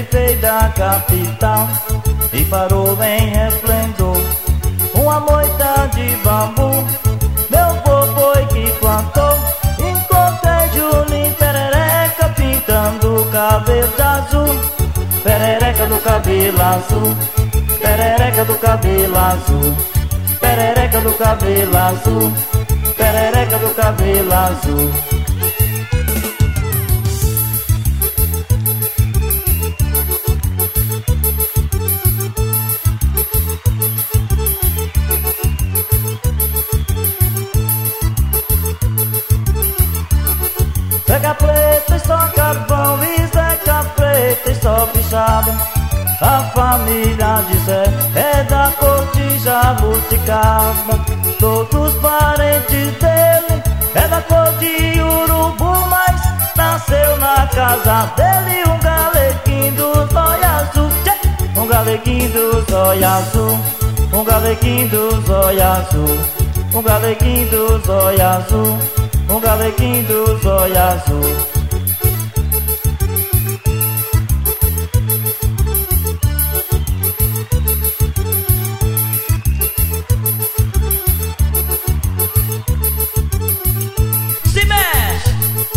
Ele veio da capital e parou em Resplendor. Uma moita de bambu, meu vô foi que plantou. Encontrei Julinho Perereca pintando o cabelo de azul. Perereca do cabelo azul, perereca do cabelo azul, perereca do cabelo azul, perereca do cabelo azul. Zeca preta e só carvão, e Zeca preta e só pichada. A família de Zé é da cor de jabuticaba. Todos os parentes dele é da cor de urubu, mas nasceu na casa dele um galeguinho do zóio azul. Um galeguinho do zóio azul, um galeguinho do zóio azul, um galeguinho do zóio azul, um galeguinho do zóio azul. Se mexe!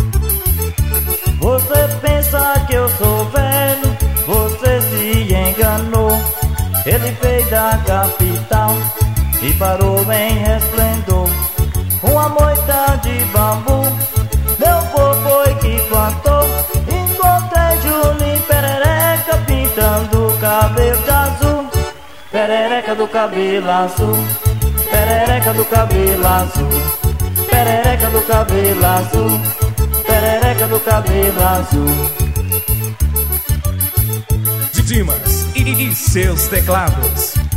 Você pensa que eu sou velho, você se enganou. Ele veio da capital e parou em Resplendor. Uma moita de bambu, meu vô foi que plantou. Encontrei Julinho Perereca pintando o cabelo de azul. Perereca do cabelo azul, perereca do cabelo azul, perereca do cabelo azul, perereca do cabelo azul. Dimas e seus teclados.